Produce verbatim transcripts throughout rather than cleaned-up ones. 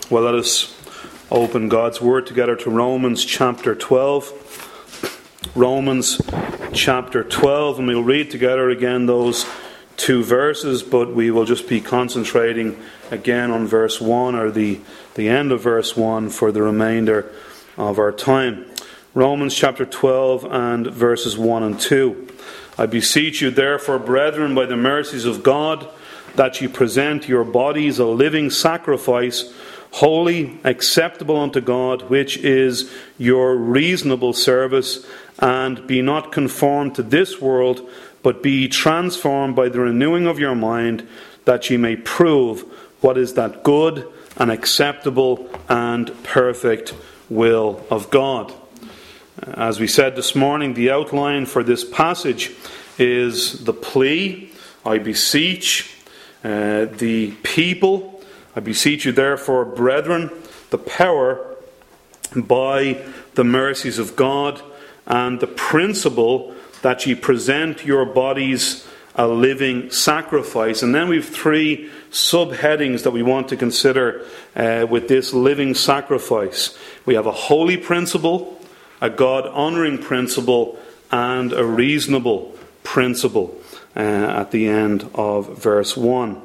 Well, let us open God's Word together to Romans chapter twelve. Romans chapter twelve, and we'll read together again those two verses, but we will just be concentrating again on verse one, or the, the end of verse one, for the remainder of our time. Romans chapter twelve and verses one and two. I beseech you therefore, brethren, by the mercies of God, that ye present your bodies a living sacrifice, holy, acceptable unto God, which is your reasonable service. And be not conformed to this world, but be transformed by the renewing of your mind, that ye may prove what is that good and acceptable and perfect will of God. As we said this morning, the outline for this passage is the plea, I beseech uh, the people, I beseech you therefore, brethren, the power by the mercies of God, and the principle that ye present your bodies a living sacrifice. And then we have three subheadings that we want to consider uh, with this living sacrifice. We have a holy principle, a God-honouring principle, and a reasonable principle uh, at the end of verse one.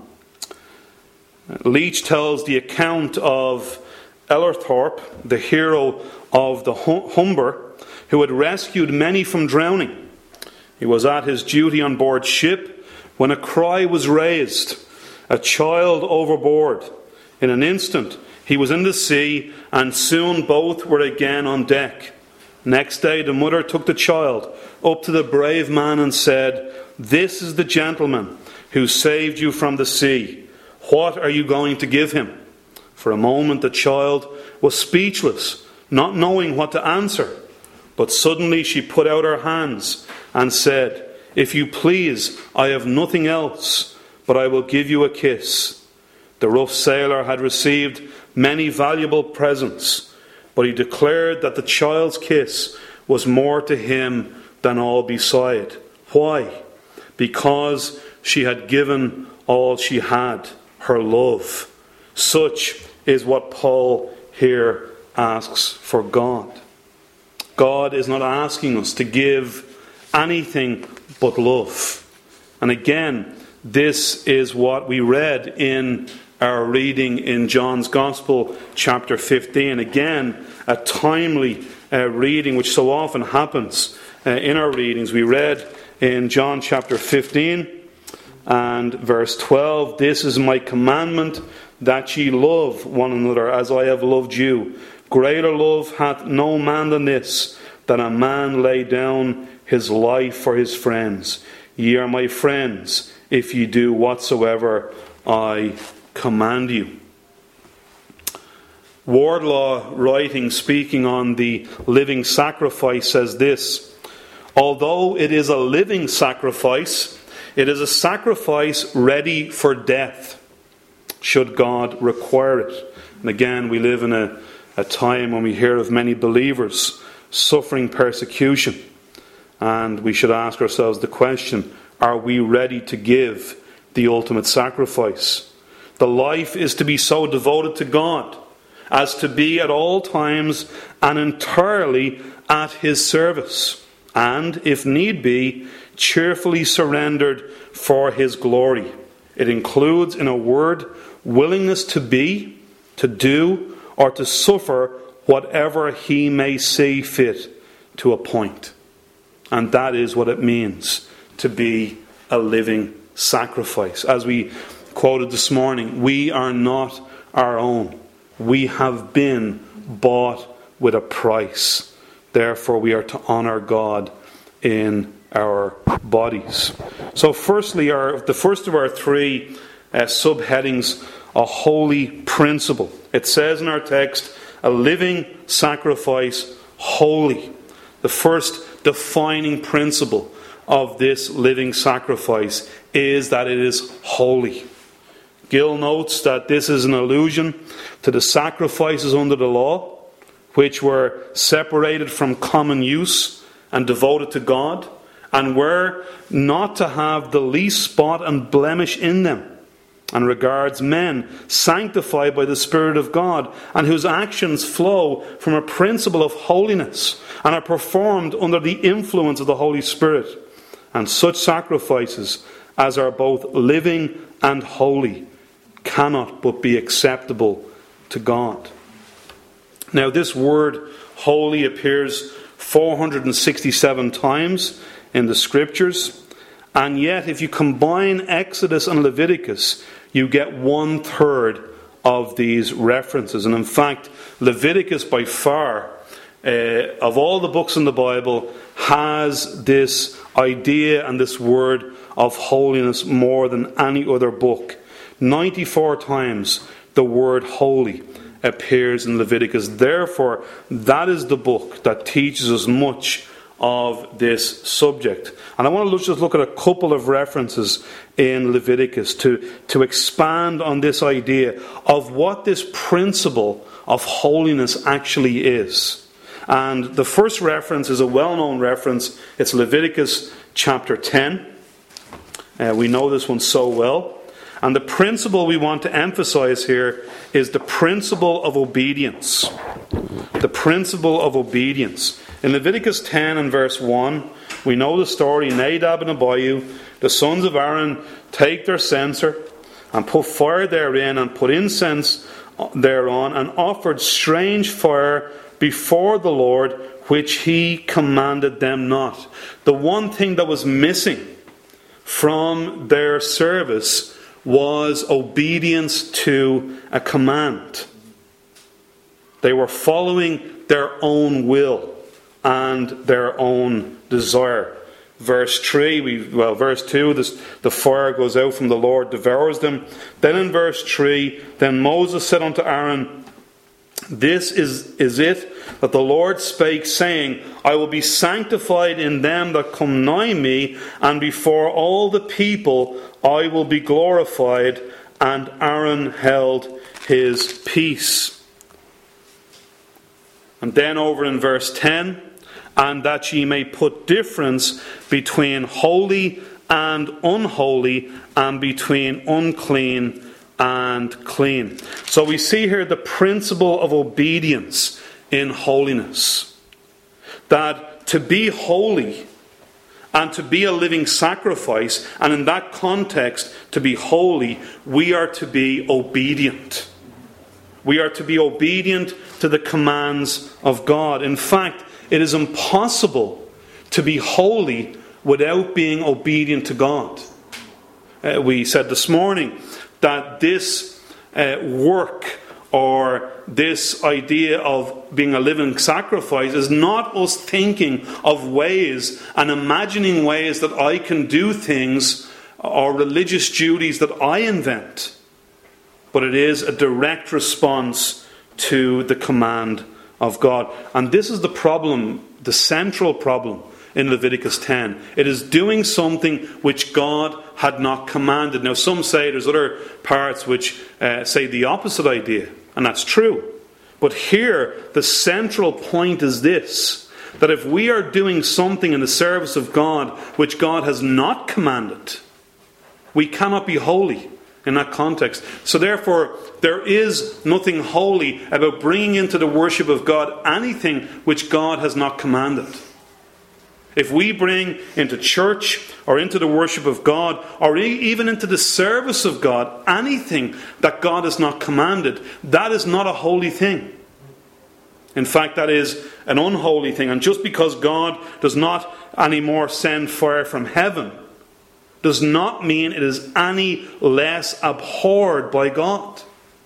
Leach tells the account of Ellerthorpe, the hero of the Humber, who had rescued many from drowning. He was at his duty on board ship when a cry was raised, a child overboard. In an instant he was in the sea, and soon both were again on deck. Next day the mother took the child up to the brave man and said, "This is the gentleman who saved you from the sea. What are you going to give him?" For a moment the child was speechless, not knowing what to answer. But suddenly she put out her hands and said, "If you please, I have nothing else, but I will give you a kiss." The rough sailor had received many valuable presents, but he declared that the child's kiss was more to him than all beside. Why? Because she had given all she had, her love. Such is what Paul here asks for God. God is not asking us to give anything but love. And again, this is what we read in our reading in John's Gospel, chapter fifteen. Again, a timely uh, reading, which so often happens uh, in our readings. We read in John chapter fifteen and verse twelve, "This is my commandment, that ye love one another as I have loved you. Greater love hath no man than this, that a man lay down his life for his friends. Ye are my friends, if ye do whatsoever I command you." Wardlaw, writing, speaking on the living sacrifice, says this: "Although it is a living sacrifice, it is a sacrifice ready for death, should God require it." And again, we live in a A time when we hear of many believers suffering persecution, and we should ask ourselves the question, are we ready to give the ultimate sacrifice? The life is to be so devoted to God as to be at all times and entirely at His service, and, if need be, cheerfully surrendered for His glory. It includes, in a word, willingness to be, to do, or to suffer whatever He may see fit to appoint. And that is what it means to be a living sacrifice. As we quoted this morning, we are not our own. We have been bought with a price. Therefore, we are to honour God in our bodies. So firstly, our, the first of our three uh, subheadings, a holy principle. It says in our text, a living sacrifice, holy. The first defining principle of this living sacrifice is that it is holy. Gill notes that this is an allusion to the sacrifices under the law, which were separated from common use and devoted to God, and were not to have the least spot and blemish in them. and regards men sanctified by the Spirit of God, and whose actions flow from a principle of holiness and are performed under the influence of the Holy Spirit, and such sacrifices as are both living and holy cannot but be acceptable to God. Now, this word holy appears four hundred sixty-seven times in the Scriptures, and yet if you combine Exodus and Leviticus, you get one third of these references. And in fact, Leviticus by far, uh, of all the books in the Bible, has this idea and this word of holiness more than any other book. ninety-four times the word holy appears in Leviticus. Therefore, that is the book that teaches us much of this subject. And I want to just look at a couple of references in Leviticus to, to expand on this idea of what this principle of holiness actually is. And the first reference is a well-known reference. It's Leviticus chapter ten. Uh, we know this one so well. And the principle we want to emphasize here is the principle of obedience. The principle of obedience. In Leviticus ten and verse one, we know the story. Nadab and Abihu, the sons of Aaron, take their censer and put fire therein and put incense thereon and offered strange fire before the Lord, which he commanded them not. The one thing that was missing from their service was obedience to a command. They were following their own will and their own desire. Verse three, we, well, verse two, this, the fire goes out from the Lord, devours them. Then in verse three, then Moses said unto Aaron, This is, is it that the Lord spake, saying, I will be sanctified in them that come nigh me, and before all the people I will be glorified. And Aaron held his peace. And then over in verse ten, and that ye may put difference between holy and unholy, and between unclean and clean. So we see here the principle of obedience in holiness. That to be holy and to be a living sacrifice, and in that context to be holy, we are to be obedient. We are to be obedient to the commands of God. In fact, it is impossible to be holy without being obedient to God. Uh, we said this morning that this uh, work or this idea of being a living sacrifice is not us thinking of ways and imagining ways that I can do things or religious duties that I invent. But it is a direct response to the command of God. And this is the problem, the central problem in Leviticus ten. It is doing something which God had not commanded. Now some say there's other parts which uh, say the opposite idea. And that's true. But here the central point is this. That if we are doing something in the service of God which God has not commanded, we cannot be holy in that context. So therefore, there is nothing holy about bringing into the worship of God anything which God has not commanded. If we bring into church or into the worship of God or even into the service of God anything that God has not commanded, that is not a holy thing. In fact, that is an unholy thing. And just because God does not anymore send fire from heaven does not mean it is any less abhorred by God.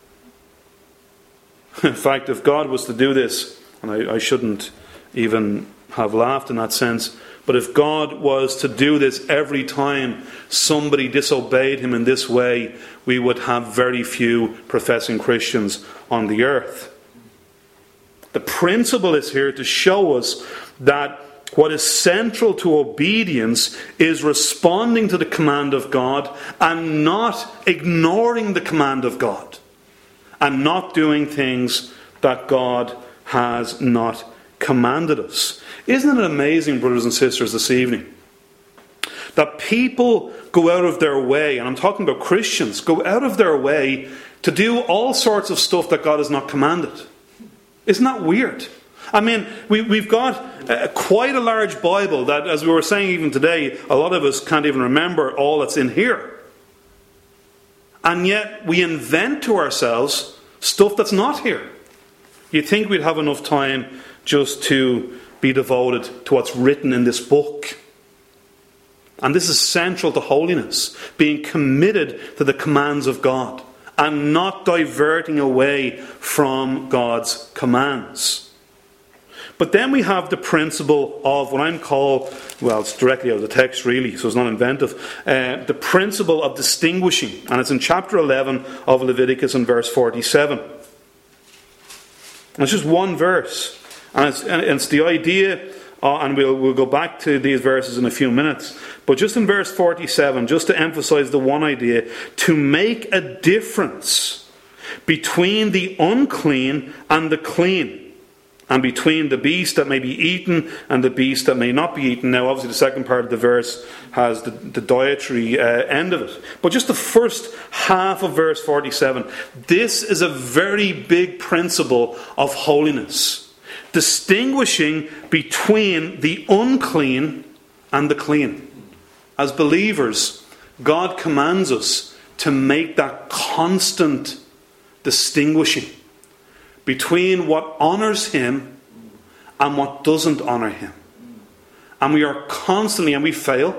In fact, if God was to do this, and I, I shouldn't even have laughed in that sense, but if God was to do this every time somebody disobeyed him in this way, we would have very few professing Christians on the earth. The principle is here to show us that what is central to obedience is responding to the command of God and not ignoring the command of God and not doing things that God has not commanded us. Isn't it amazing, brothers and sisters, this evening, that people go out of their way, and I'm talking about Christians, go out of their way to do all sorts of stuff that God has not commanded. Isn't that weird? I mean, we, we've got uh, quite a large Bible that, as we were saying even today, a lot of us can't even remember all that's in here. And yet we invent to ourselves stuff that's not here. You'd think we'd have enough time just to be devoted to what's written in this book. And this is central to holiness, being committed to the commands of God and not diverting away from God's commands. But then we have the principle of what I'm called, well, it's directly out of the text really, so it's not inventive, uh, the principle of distinguishing. And it's in chapter eleven of Leviticus in verse forty-seven. And it's just one verse. And it's, and it's the idea, uh, and we'll, we'll go back to these verses in a few minutes, but just in verse forty-seven, just to emphasize the one idea, to make a difference between the unclean and the clean, and between the beast that may be eaten and the beast that may not be eaten. Now, obviously, the second part of the verse has the, the dietary uh, end of it. But just the first half of verse forty-seven. This is a very big principle of holiness. Distinguishing between the unclean and the clean. As believers, God commands us to make that constant distinguishing between what honours Him and what doesn't honour Him. And we are constantly, and we fail.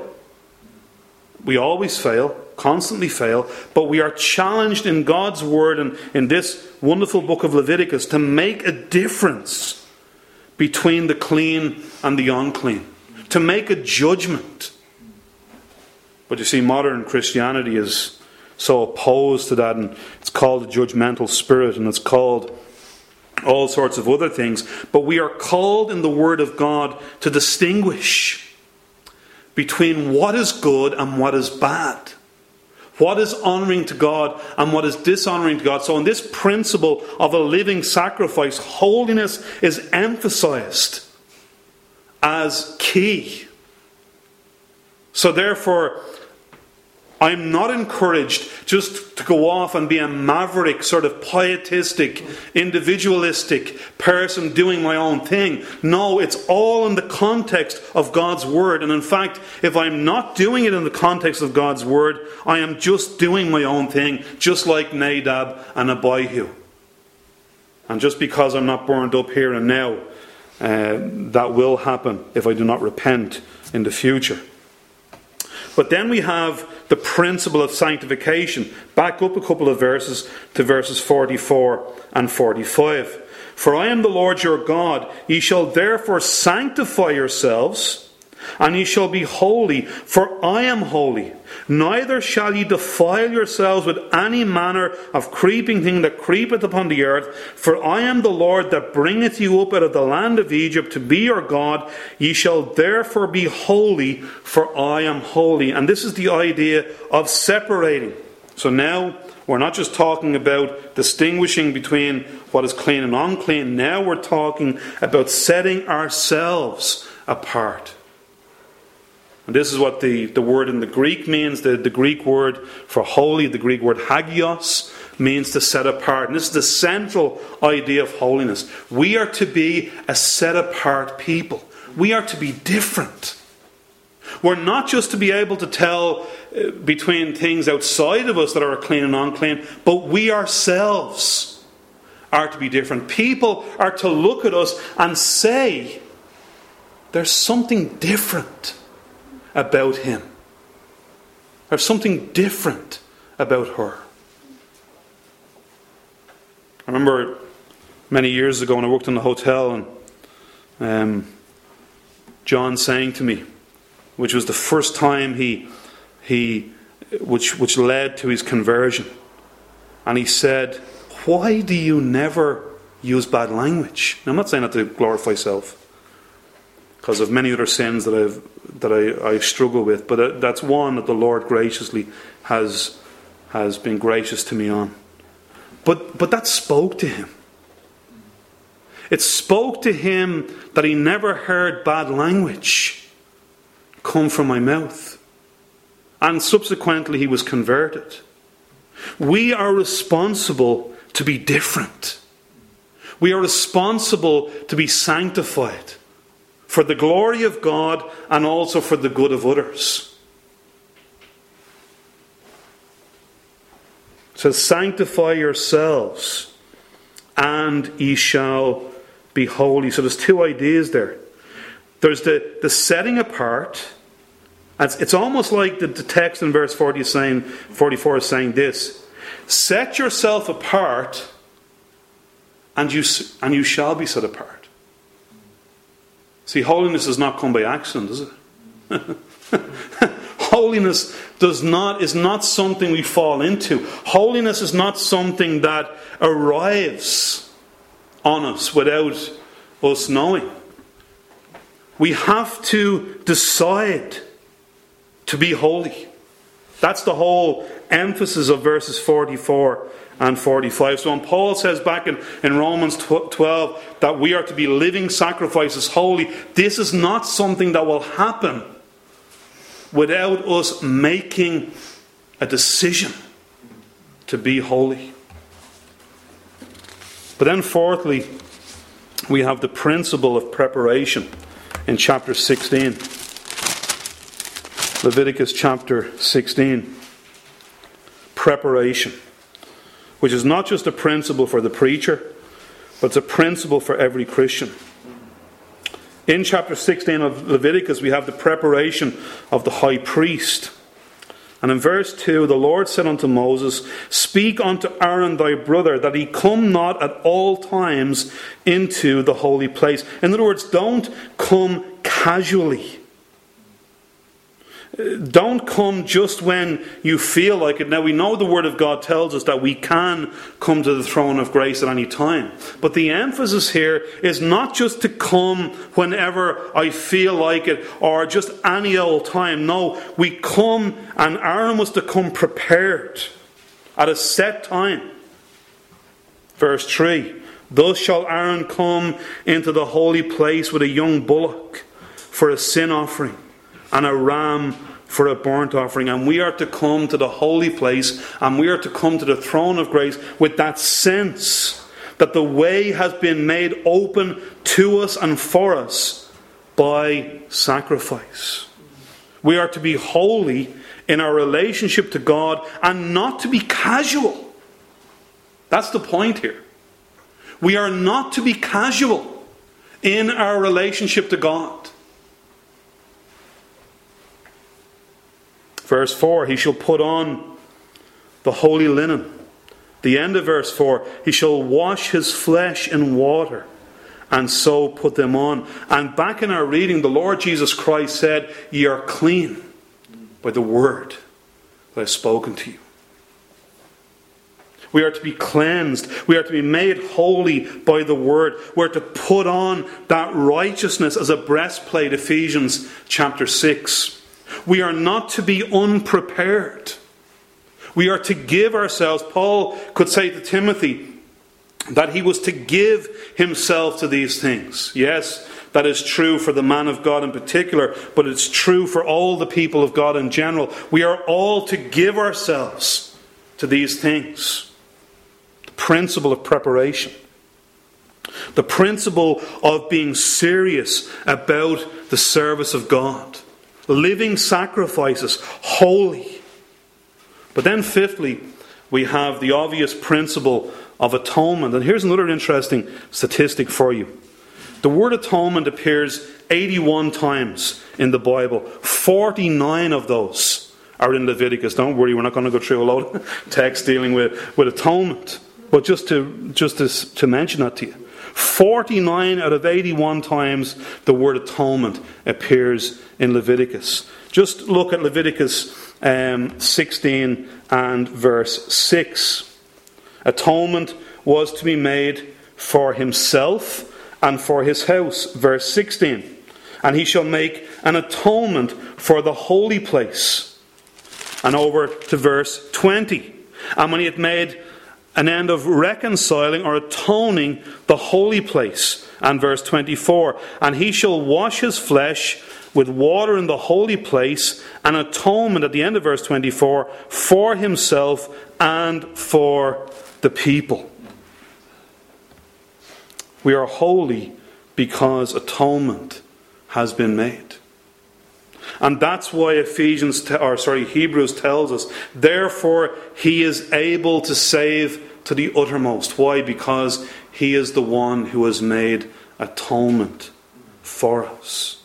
We always fail, constantly fail. But we are challenged in God's Word and in this wonderful book of Leviticus to make a difference between the clean and the unclean. To make a judgment. But you see, modern Christianity is so opposed to that, and it's called the judgmental spirit, and it's called all sorts of other things. But we are called in the Word of God to distinguish between what is good and what is bad. What is honouring to God and what is dishonouring to God. So in this principle of a living sacrifice, holiness is emphasised as key. So therefore, I'm not encouraged just to go off and be a maverick, sort of pietistic, individualistic person doing my own thing. No, it's all in the context of God's Word. And in fact, if I'm not doing it in the context of God's Word, I am just doing my own thing, just like Nadab and Abihu. And just because I'm not burned up here and now, uh, that will happen if I do not repent in the future. But then we have the principle of sanctification. Back up a couple of verses to verses forty-four and forty-five. For I am the Lord your God. Ye shall therefore sanctify yourselves, and ye shall be holy, for I am holy. Neither shall ye defile yourselves with any manner of creeping thing that creepeth upon the earth. For I am the Lord that bringeth you up out of the land of Egypt to be your God. Ye shall therefore be holy, for I am holy. And this is the idea of separating. So now we're not just talking about distinguishing between what is clean and unclean. Now we're talking about setting ourselves apart. And this is what the, the word in the Greek means. The, the Greek word for holy, the Greek word hagios, means to set apart. And this is the central idea of holiness. We are to be a set apart people. We are to be different. We're not just to be able to tell uh, between things outside of us that are clean and unclean, but we ourselves are to be different. People are to look at us and say, there's something different about him. There's something different about her. I remember many years ago when I worked in a hotel, and um, John saying to me, which was the first time he he which which led to his conversion, and he said, "Why do you never use bad language?" Now, I'm not saying that to glorify self, because of many other sins that I've that I, I struggle with, but that's one that the Lord graciously has has been gracious to me on. But but that spoke to him. It spoke to him that he never heard bad language come from my mouth. and subsequently he was converted. We are responsible to be different. We are responsible to be sanctified for the glory of God and also for the good of others. It says, sanctify yourselves, and ye shall be holy. So there's two ideas there. There's the, the setting apart. It's, it's almost like the, the text in verse forty is saying, forty-four is saying this. Set yourself apart, and you, and you shall be set apart. See, holiness does not come by accident, does it? Holiness does not is not something we fall into. Holiness is not something that arrives on us without us knowing. We have to decide to be holy. That's the whole emphasis of verses forty-four and forty-five. So when Paul says back in, in Romans twelve that we are to be living sacrifices, holy, this is not something that will happen without us making a decision to be holy. But then fourthly, we have the principle of preparation in chapter sixteen. Leviticus chapter sixteen. Preparation. Which is not just a principle for the preacher, but it's a principle for every Christian. In chapter sixteen of Leviticus, we have the preparation of the high priest. And in verse two, the Lord said unto Moses, speak unto Aaron thy brother, that he come not at all times into the holy place. In other words, don't come casually. Don't come just when you feel like it. Now, we know the Word of God tells us that we can come to the throne of grace at any time. But the emphasis here is not just to come whenever I feel like it or just any old time. No, we come, and Aaron was to come prepared at a set time. Verse three, thus shall Aaron come into the holy place with a young bullock for a sin offering, and a ram for a burnt offering. And we are to come to the holy place, and we are to come to the throne of grace with that sense that the way has been made open to us and for us by sacrifice. We are to be holy in our relationship to God and not to be casual. That's the point here. We are not to be casual in our relationship to God. Verse four, he shall put on the holy linen. The end of verse four, he shall wash his flesh in water, and so put them on. And back in our reading, the Lord Jesus Christ said, ye are clean by the word that I have spoken to you. We are to be cleansed. We are to be made holy by the word. We are to put on that righteousness as a breastplate, Ephesians chapter six. We are not to be unprepared. We are to give ourselves. Paul could say to Timothy that he was to give himself to these things. Yes, that is true for the man of God in particular, but it's true for all the people of God in general. We are all to give ourselves to these things. The principle of preparation. The principle of being serious about the service of God. Living sacrifices, holy. But then fifthly, we have the obvious principle of atonement. And here's another interesting statistic for you. The word atonement appears eighty-one times in the Bible. forty-nine of those are in Leviticus. Don't worry, we're not going to go through a lot of text dealing with, with atonement. But just to just to, to mention that to you. forty-nine out of eighty-one times the word atonement appears in Leviticus. Just look at Leviticus um, sixteen and verse six. Atonement was to be made for himself and for his house. Verse sixteen. And he shall make an atonement for the holy place. And over to verse twenty. And when he had made an end of reconciling or atoning the holy place. And verse twenty-four. And he shall wash his flesh with water in the holy place, an atonement at the end of verse twenty-four for himself and for the people. We are holy because atonement has been made. And that's why Ephesians, or sorry, Hebrews tells us, therefore he is able to save to the uttermost. Why? Because he is the one who has made atonement for us.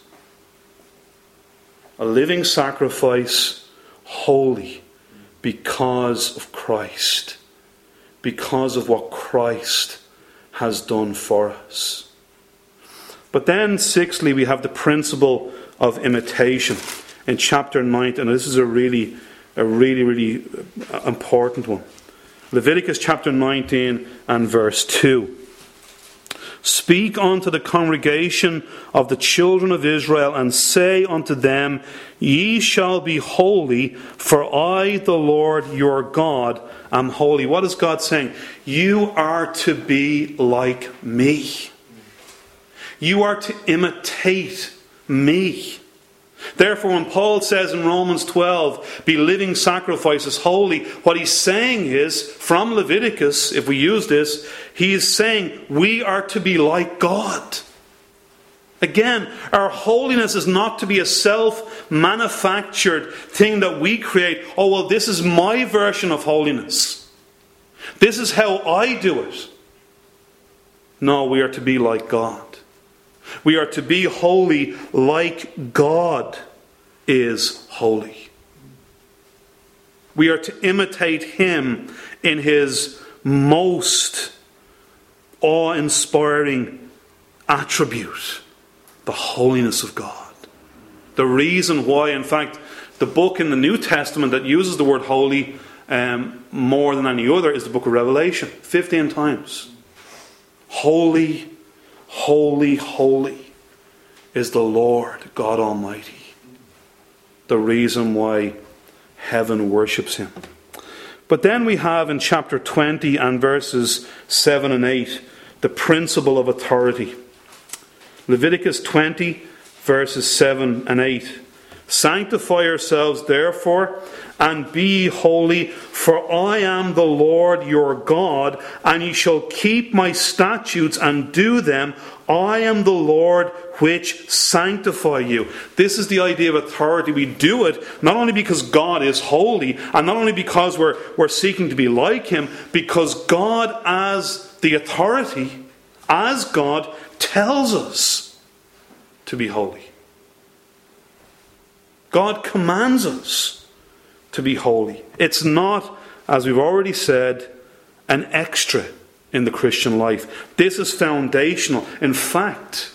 A living sacrifice, holy, because of Christ. Because of what Christ has done for us. But then, sixthly, we have the principle of imitation in chapter nine, and this is a really, a really, really important one. Leviticus chapter nineteen and verse two. Speak unto the congregation of the children of Israel, and say unto them, Ye shall be holy, for I, the Lord your God, am holy. What is God saying? You are to be like me. You are to imitate me. Therefore, when Paul says in Romans twelve, be living sacrifices holy, what he's saying is, from Leviticus, if we use this, he is saying we are to be like God. Again, our holiness is not to be a self-manufactured thing that we create. Oh, well, this is my version of holiness. This is how I do it. No, we are to be like God. We are to be holy like God is holy. We are to imitate him in his most awe-inspiring attribute, the holiness of God. The reason why, in fact, the book in the New Testament that uses the word holy um, more than any other is the book of Revelation. Fifteen times. Holy, holy, holy is the Lord God Almighty. The reason why heaven worships him. But then we have in chapter twenty and verses seven and eight the principle of authority. Leviticus twenty verses seven and eight. Sanctify yourselves therefore and be holy, for I am the Lord your God, and ye shall keep my statutes and do them. I am the Lord which sanctify you. This is the idea of authority. We do it not only because God is holy, and not only because we're, we're seeking to be like him, because God as the authority, as God, tells us to be holy. God commands us to be holy. It's not, as we've already said, an extra in the Christian life. This is foundational. In fact,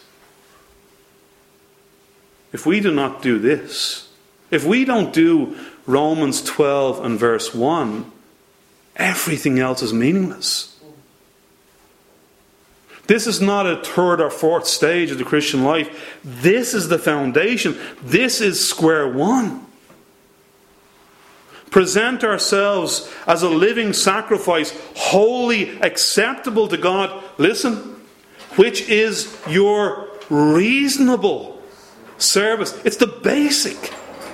if we do not do this, if we don't do Romans twelve and verse one, everything else is meaningless. This is not a third or fourth stage of the Christian life. This is the foundation. This is square one. Present ourselves as a living sacrifice, wholly acceptable to God. Listen, which is your reasonable service. It's the basic.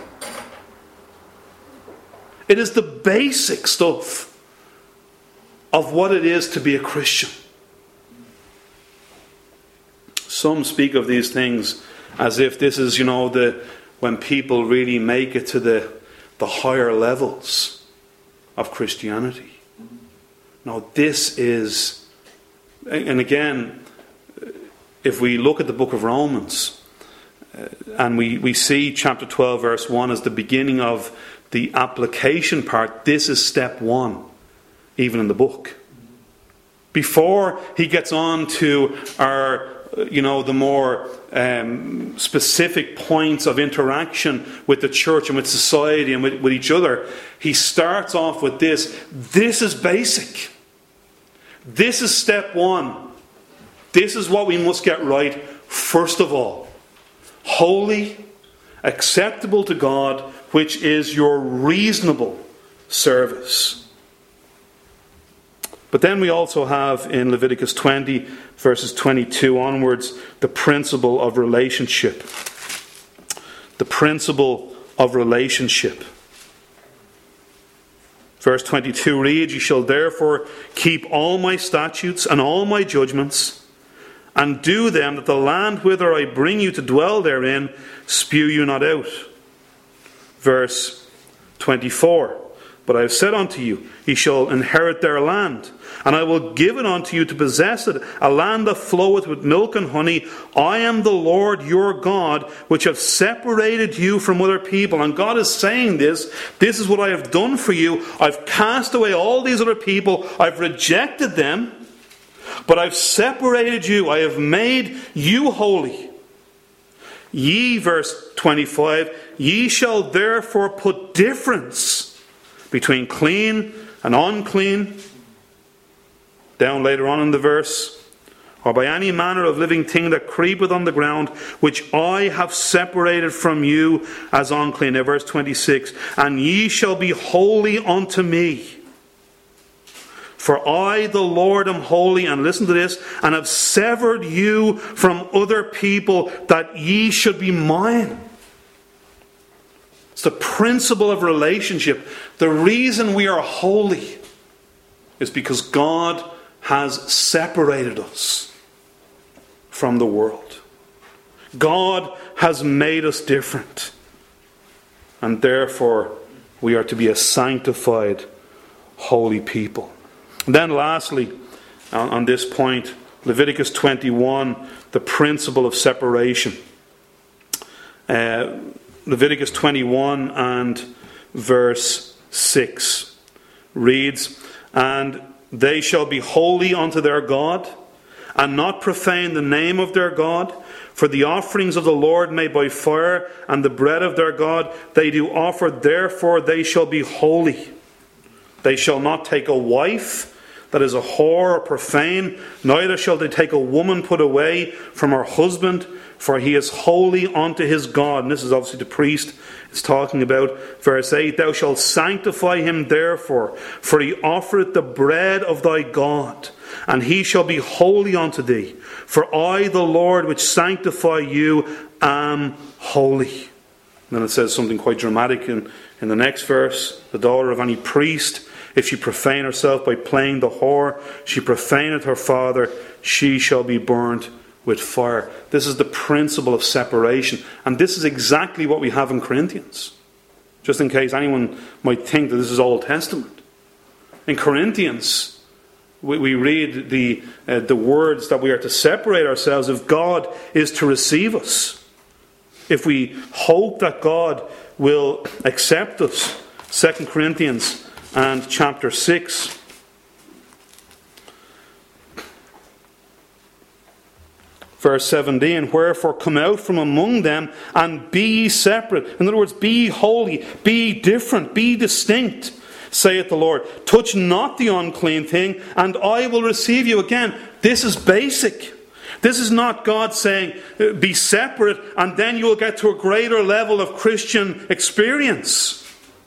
It is the basic stuff of what it is to be a Christian. Some speak of these things as if this is, you know, the when people really make it to the, the higher levels of Christianity. No, this is, and again, if we look at the book of Romans, uh, and we, we see chapter twelve verse one as the beginning of the application part, this is step one, even in the book. Before he gets on to our, you know, the more um, specific points of interaction with the church and with society and with, with each other, he starts off with this. This is basic. This is step one. This is what we must get right first of all. Holy, acceptable to God, which is your reasonable service. But then we also have in Leviticus twenty, verses twenty-two onwards, the principle of relationship. the principle of relationship. Verse twenty-two reads, "You shall therefore keep all my statutes and all my judgments, and do them, that the land whither I bring you to dwell therein spew you not out." Verse twenty-four, "But I have said unto you, ye shall inherit their land, and I will give it unto you to possess it, a land that floweth with milk and honey. I am the Lord your God, which have separated you from other people." And God is saying this, this is what I have done for you. I've cast away all these other people. I've rejected them, but I've separated you. I have made you holy. Ye, verse twenty-five, "Ye shall therefore put difference between clean and unclean." Down later on in the verse, "Or by any manner of living thing that creepeth on the ground, which I have separated from you as unclean." Now verse twenty-six, "And ye shall be holy unto me. For I, the Lord, am holy," and listen to this, "and have severed you from other people, that ye should be mine." It's the principle of relationship. The reason we are holy is because God has separated us from the world. God has made us different. And therefore, we are to be a sanctified, holy people. And then lastly, on this point, Leviticus twenty-one, the principle of separation. Uh, Leviticus twenty-one and verse six reads, "And they shall be holy unto their God, and not profane the name of their God. For the offerings of the Lord made by fire, and the bread of their God, they do offer, therefore they shall be holy. They shall not take a wife that is a whore or profane, neither shall they take a woman put away from her husband, for he is holy unto his God." And this is obviously the priest it's talking about. Verse eight, "Thou shalt sanctify him therefore, for he offereth the bread of thy God, and he shall be holy unto thee. For I, the Lord, which sanctify you, am holy." And then it says something quite dramatic in, in the next verse. "The daughter of any priest, if she profane herself by playing the whore, she profaneth her father, she shall be burnt with fire." This is the principle of separation. And this is exactly what we have in Corinthians. Just in case anyone might think that this is Old Testament. In Corinthians, we, we read the, uh, the words that we are to separate ourselves if God is to receive us. If we hope that God will accept us. Second Corinthians and chapter six. Verse seventeen, "Wherefore come out from among them, and be ye separate." In other words, be ye holy, be different, be distinct, saith the Lord. "Touch not the unclean thing, and I will receive you." Again, this is basic. This is not God saying, be separate, and then you will get to a greater level of Christian experience.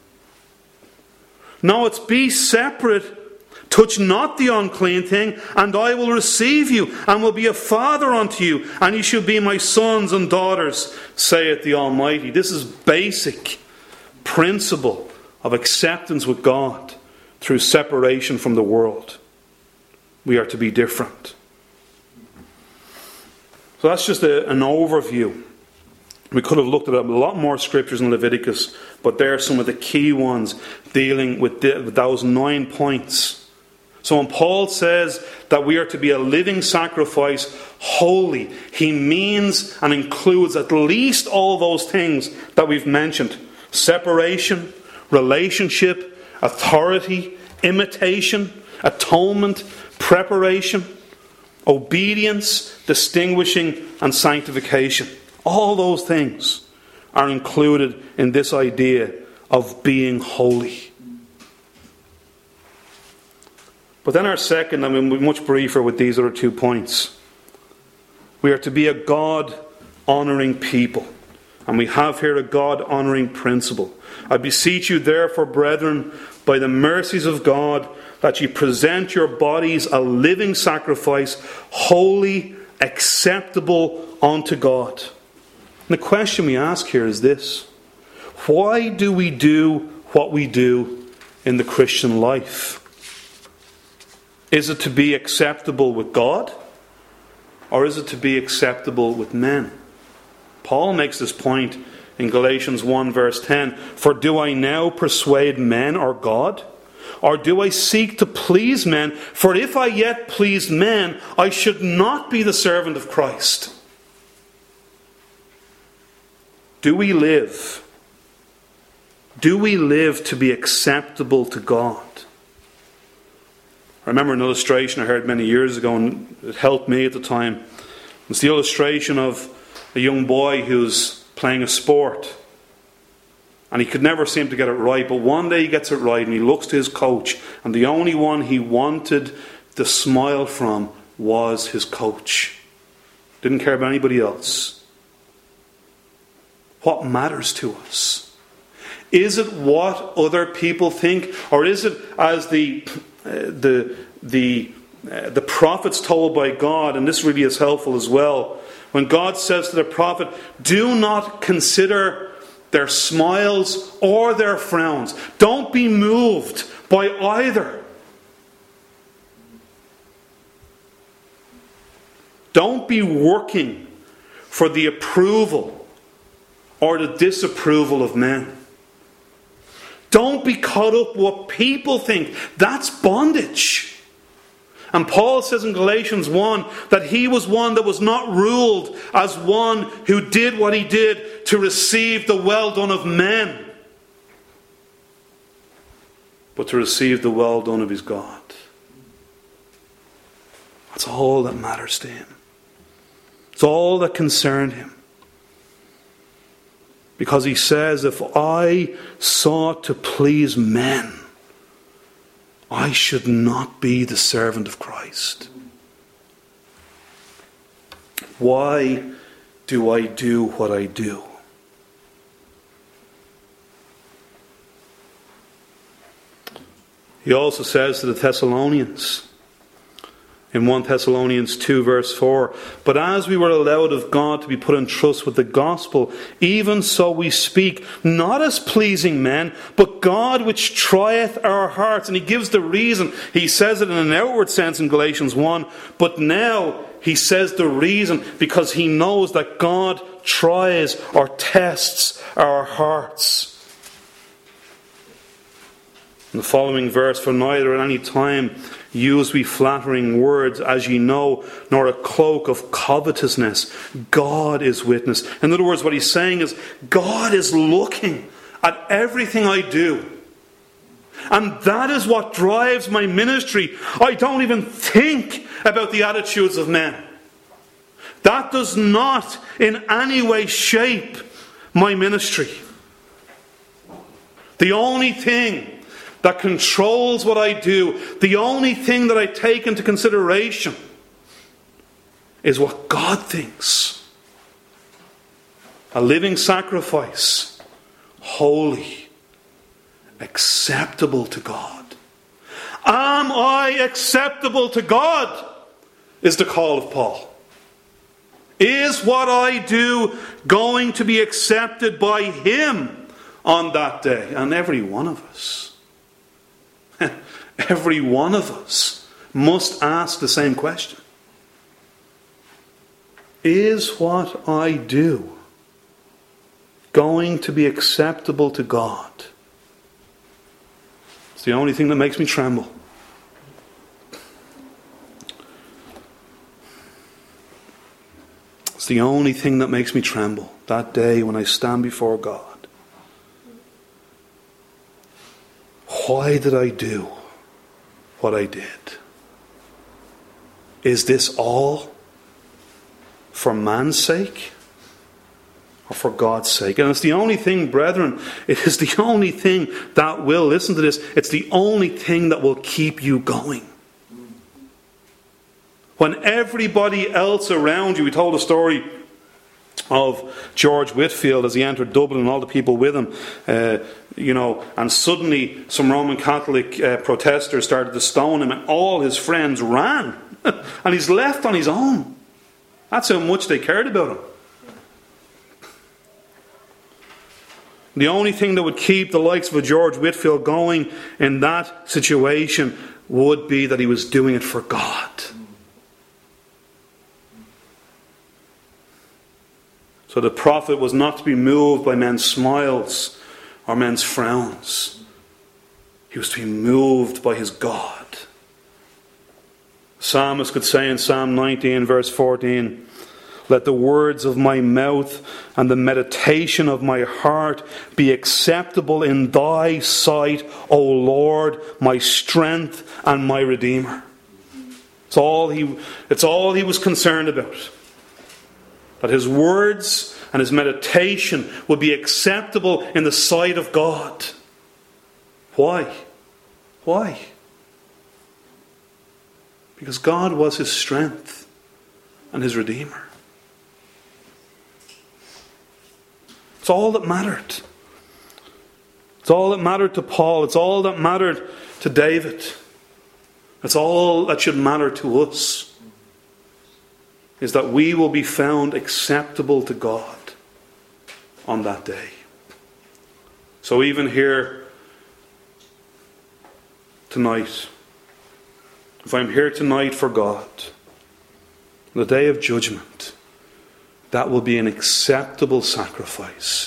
No, it's be separate. "Touch not the unclean thing, and I will receive you, and will be a father unto you, and ye shall be my sons and daughters, saith the Almighty." This is basic principle of acceptance with God through separation from the world. We are to be different. So that's just a, an overview. We could have looked at a lot more scriptures in Leviticus, but there are some of the key ones dealing with, the, with those nine points. So when Paul says that we are to be a living sacrifice, holy, he means and includes at least all those things that we've mentioned. Separation, relationship, authority, imitation, atonement, preparation, obedience, distinguishing, and sanctification. All those things are included in this idea of being holy. But then our second, and we'll be much briefer with these other two points. We are to be a God-honouring people. And we have here a God-honouring principle. "I beseech you therefore, brethren, by the mercies of God, that ye present your bodies a living sacrifice, holy, acceptable unto God, And the question we ask here is this: why do we do what we do in the Christian life? Is it to be acceptable with God? Or is it to be acceptable with men? Paul makes this point in Galatians one verse ten. For do I now persuade men or God? Or do I seek to please men? For if I yet pleased men, I should not be the servant of Christ. Do we live? Do we live to be acceptable to God? I remember an illustration I heard many years ago, and it helped me at the time. It's the illustration of a young boy who's playing a sport. And he could never seem to get it right. But one day he gets it right and he looks to his coach. And the only one he wanted the smile from was his coach. Didn't care about anybody else. What matters to us? Is it what other people think? Or is it as the uh, the the uh, the prophets told by God? And this really is helpful as well. When God says to the prophet, do not consider their smiles or their frowns. Don't be moved by either. Don't be working for the approval or the disapproval of men. Don't be caught up with what people think. That's bondage. And Paul says in Galatians one that he was one that was not ruled as one who did what he did to receive the well done of men, but to receive the well done of his God. That's all that matters to him. It's all that concerned him. Because he says, if I sought to please men, I should not be the servant of Christ. Why do I do what I do? He also says to the Thessalonians in First Thessalonians two verse four, but as we were allowed of God to be put in trust with the gospel, even so we speak, not as pleasing men, but God which trieth our hearts. And he gives the reason. He says it in an outward sense in Galatians one, but now he says the reason because he knows that God tries or tests our hearts. In the following verse, for neither at any time use we flattering words, as ye know, nor a cloak of covetousness. God is witness. In other words, what he's saying is, God is looking at everything I do. And that is what drives my ministry. I don't even think about the attitudes of men. That does not in any way shape my ministry. The only thing that controls what I do, the only thing that I take into consideration is what God thinks. A living sacrifice, holy, acceptable to God. Am I acceptable to God? Is the call of Paul. Is what I do going to be accepted by Him on that day? And every one of us. Every one of us must ask the same question. Is what I do going to be acceptable to God? It's the only thing that makes me tremble. It's the only thing that makes me tremble that day when I stand before God. Why did I do what I did? Is this all for man's sake or for God's sake? And it's the only thing, brethren, it is the only thing that will, listen to this, it's the only thing that will keep you going. When everybody else around you, we told a story of George Whitfield as he entered Dublin and all the people with him, uh, you know, and suddenly some Roman Catholic uh, protesters started to stone him and all his friends ran and he's left on his own. That's how much they cared about him. The only thing that would keep the likes of a George Whitefield going in that situation would be that he was doing it for God. So the prophet was not to be moved by men's smiles or men's frowns. He was to be moved by his God. The psalmist could say in Psalm nineteen verse fourteen, "Let the words of my mouth and the meditation of my heart be acceptable in thy sight, O Lord, my strength and my Redeemer." It's all he, it's all he was concerned about. That his words and his meditation would be acceptable in the sight of God. Why? Why? Because God was his strength and his Redeemer. It's all that mattered. It's all that mattered to Paul. It's all that mattered to David. It's all that should matter to us. Is that we will be found acceptable to God on that day. So even here tonight, if I'm here tonight for God, the day of judgment, that will be an acceptable sacrifice.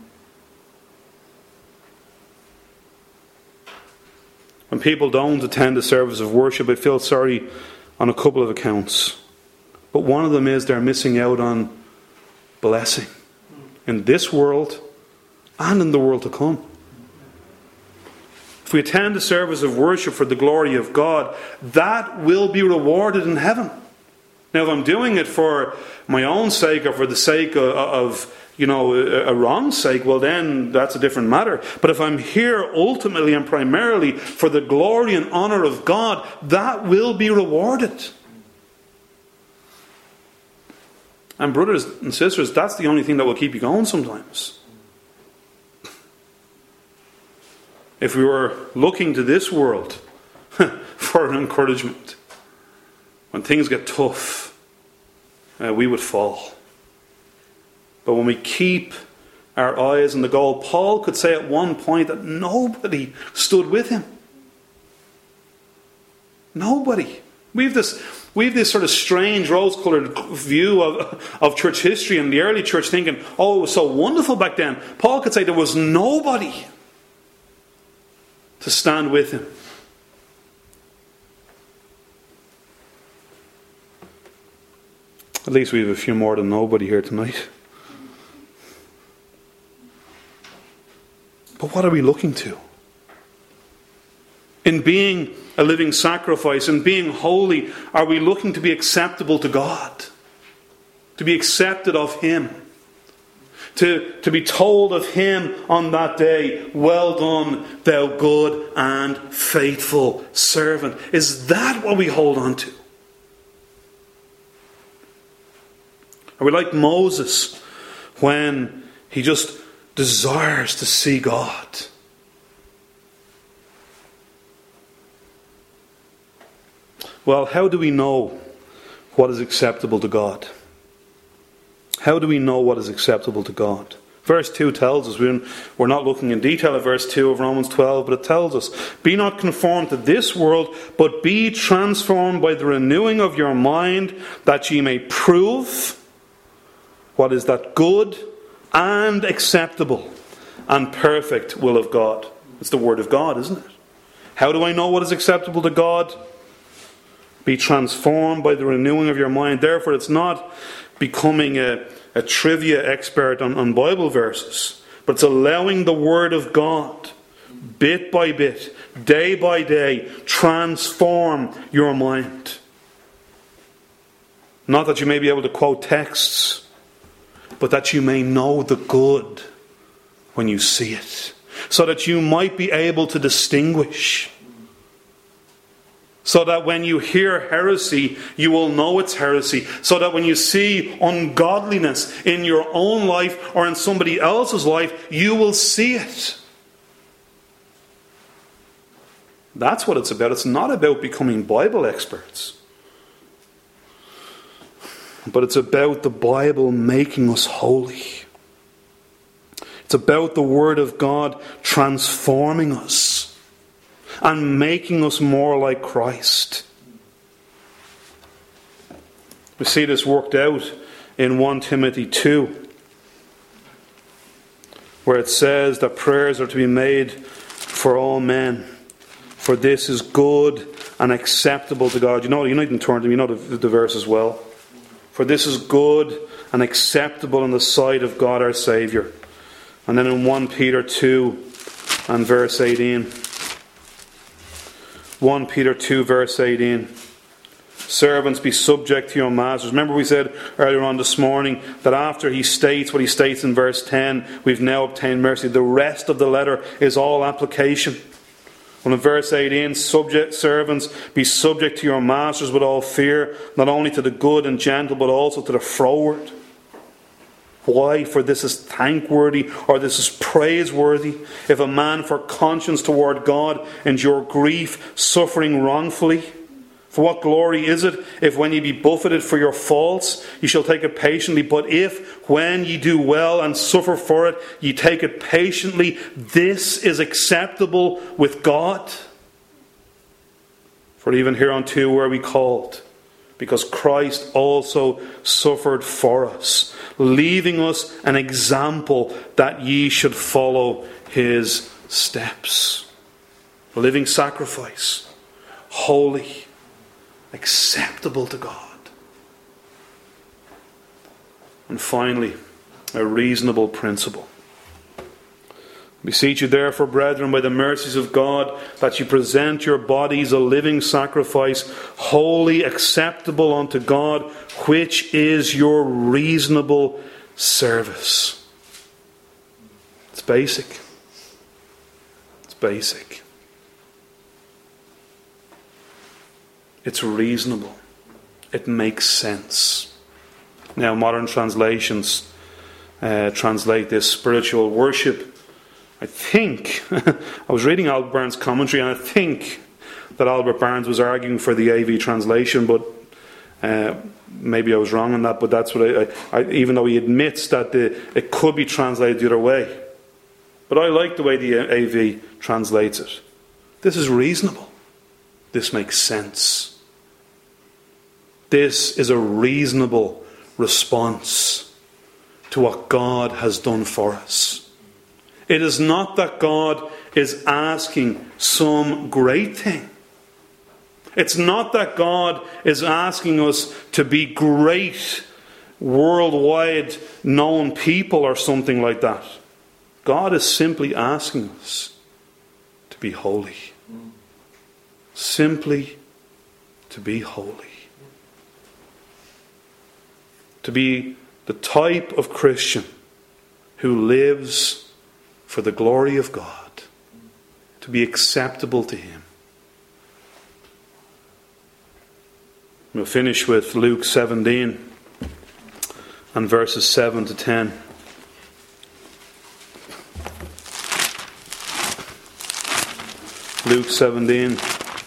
When people don't attend the service of worship, I feel sorry on a couple of accounts. But one of them is they're missing out on blessing in this world and in the world to come. If we attend the service of worship for the glory of God, that will be rewarded in heaven. Now, if I'm doing it for my own sake or for the sake of, of you know, a, a wrong sake, well then that's a different matter. But if I'm here ultimately and primarily for the glory and honour of God, that will be rewarded. And brothers and sisters, that's the only thing that will keep you going sometimes. If we were looking to this world for an encouragement, when things get tough, uh, we would fall. But when we keep our eyes on the goal, Paul could say at one point that nobody stood with him. Nobody. We have this, we have this sort of strange rose-coloured view of, of church history and the early church thinking, oh, it was so wonderful back then. Paul could say there was nobody to stand with him. At least we have a few more than nobody here tonight. But what are we looking to? In being a living sacrifice, in being holy, are we looking to be acceptable to God? To be accepted of Him? To, to be told of Him on that day, well done, thou good and faithful servant. Is that what we hold on to? Are we like Moses when he just desires to see God? Well, how do we know what is acceptable to God? How do we know what is acceptable to God? Verse two tells us, we're not looking in detail at verse two of Romans twelve, but it tells us, be not conformed to this world, but be transformed by the renewing of your mind, that ye may prove what is that good and acceptable and perfect will of God. It's the Word of God, isn't it? How do I know what is acceptable to God? Be transformed by the renewing of your mind. Therefore, it's not becoming a, a trivia expert on, on Bible verses, but it's allowing the Word of God, bit by bit, day by day, transform your mind. Not that you may be able to quote texts, but that you may know the good when you see it, so that you might be able to distinguish. So that when you hear heresy, you will know it's heresy. So that when you see ungodliness in your own life or in somebody else's life, you will see it. That's what it's about. It's not about becoming Bible experts. But it's about the Bible making us holy. It's about the Word of God transforming us and making us more like Christ. We see this worked out in First Timothy two, where it says that prayers are to be made for all men, for this is good and acceptable to God. You know, you need to turn to them, you know the, the verse as well. For this is good and acceptable in the sight of God our Saviour. And then in First Peter two and verse eighteen. First Peter two verse eighteen. Servants, be subject to your masters. Remember we said earlier on this morning that after he states what he states in verse ten, we've now obtained mercy. The rest of the letter is all application. Well, in verse eighteen, subject servants, be subject to your masters with all fear, not only to the good and gentle, but also to the froward. Why? For this is thankworthy, or this is praiseworthy, if a man for conscience toward God endure grief, suffering wrongfully. For what glory is it, if when ye be buffeted for your faults, ye shall take it patiently? But if, when ye do well and suffer for it, ye take it patiently, this is acceptable with God. For even hereunto were we called, because Christ also suffered for us, leaving us an example that ye should follow his steps. A living sacrifice, holy, acceptable to God. And finally, a reasonable principle. Beseech you therefore, brethren, by the mercies of God, that you present your bodies a living sacrifice, wholly acceptable unto God, which is your reasonable service. It's basic. It's basic. It's reasonable. It makes sense. Now, modern translations uh, translate this spiritual worship. I think, I was reading Albert Barnes' commentary, and I think that Albert Barnes was arguing for the A V translation, but uh, maybe I was wrong on that, but that's what I, I, I even though he admits that the, it could be translated the other way. But I like the way the A V translates it. This is reasonable. This makes sense. This is a reasonable response to what God has done for us. It is not that God is asking some great thing. It's not that God is asking us to be great, worldwide known people or something like that. God is simply asking us to be holy. Simply to be holy. To be the type of Christian who lives for the glory of God, to be acceptable to him. We'll finish with Luke seventeen and verses seven to ten. Luke seventeen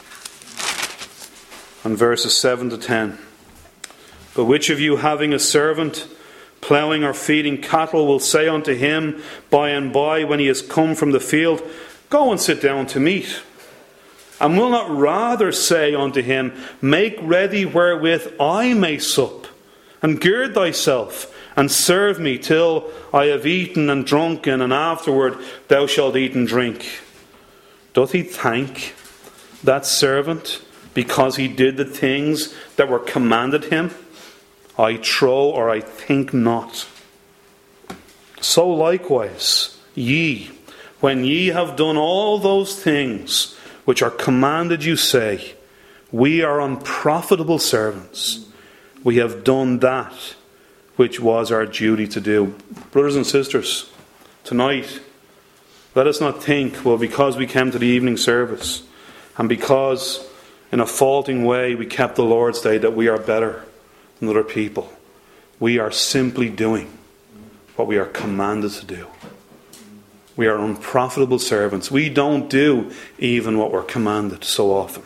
and verses seven to ten. But which of you, having a servant ploughing or feeding cattle, will say unto him by and by, when he has come from the field, go and sit down to meat? And will not rather say unto him, make ready wherewith I may sup, and gird thyself, and serve me till I have eaten and drunken, and afterward thou shalt eat and drink? Doth he thank that servant because he did the things that were commanded him? I trow, or I think not. So likewise, ye, when ye have done all those things which are commanded you, say, we are unprofitable servants. We have done that which was our duty to do. Brothers and sisters, tonight, let us not think, well, because we came to the evening service, and because in a faulting way we kept the Lord's Day, that we are better than other people. We are simply doing what we are commanded to do. We are unprofitable servants. We don't do even what we're commanded so often.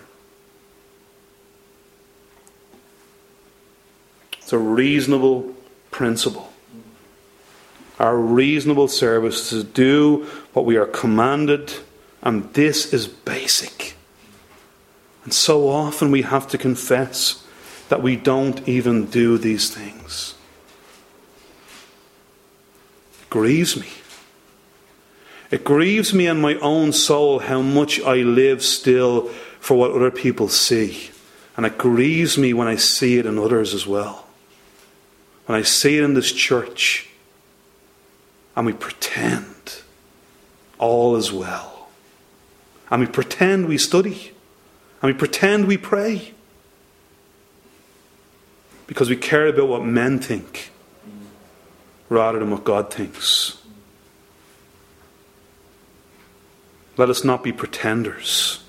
It's a reasonable principle. Our reasonable service is to do what we are commanded, and this is basic. And so often we have to confess that we don't even do these things. It grieves me. It grieves me in my own soul how much I live still for what other people see. And it grieves me when I see it in others as well. When I see it in this church and we pretend all is well. And we pretend we study. And we pretend we pray. Because we care about what men think rather than what God thinks. Let us not be pretenders.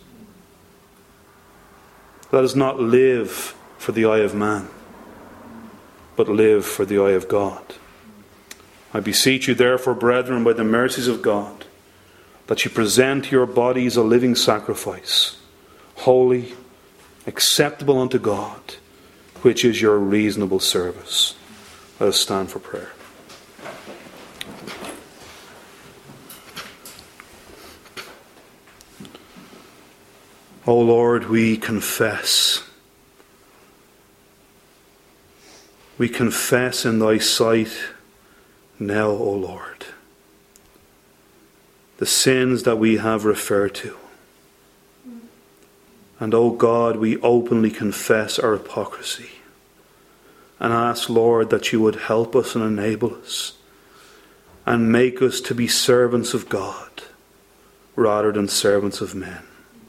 Let us not live for the eye of man, but live for the eye of God. I beseech you therefore, brethren, by the mercies of God, that you present your bodies a living sacrifice, holy, acceptable unto God, which is your reasonable service. Let us stand for prayer. O Lord, we confess. We confess in thy sight now, O Lord, the sins that we have referred to. And O God, we openly confess our hypocrisy and ask, Lord, that you would help us and enable us and make us to be servants of God rather than servants of men.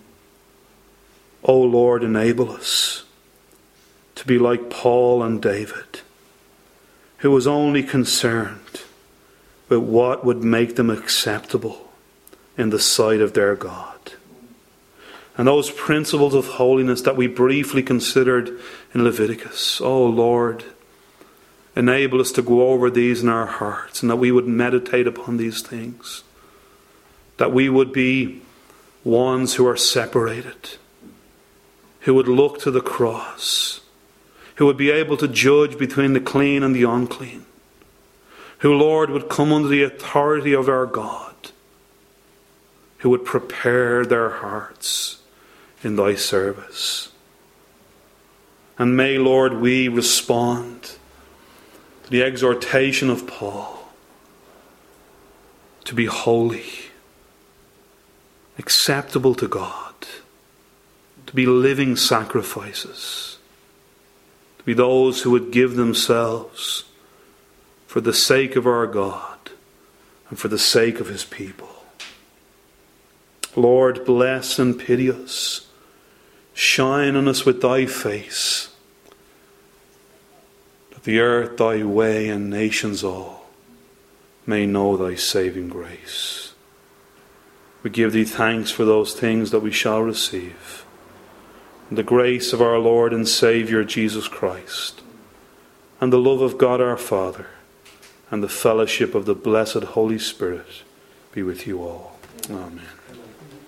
O Lord, enable us to be like Paul and David, who was only concerned with what would make them acceptable in the sight of their God. And those principles of holiness that we briefly considered in Leviticus, O Lord, enable us to go over these in our hearts and that we would meditate upon these things. That we would be ones who are separated, who would look to the cross, who would be able to judge between the clean and the unclean, who, Lord, would come under the authority of our God, who would prepare their hearts in thy service. And may, Lord, we respond to the exhortation of Paul to be holy, acceptable to God, to be living sacrifices, to be those who would give themselves for the sake of our God and for the sake of his people. Lord, bless and pity us. Shine on us with thy face, that the earth, thy way, and nations all may know thy saving grace. We give thee thanks for those things that we shall receive. And the grace of our Lord and Saviour Jesus Christ, and the love of God our Father, and the fellowship of the blessed Holy Spirit be with you all. Amen.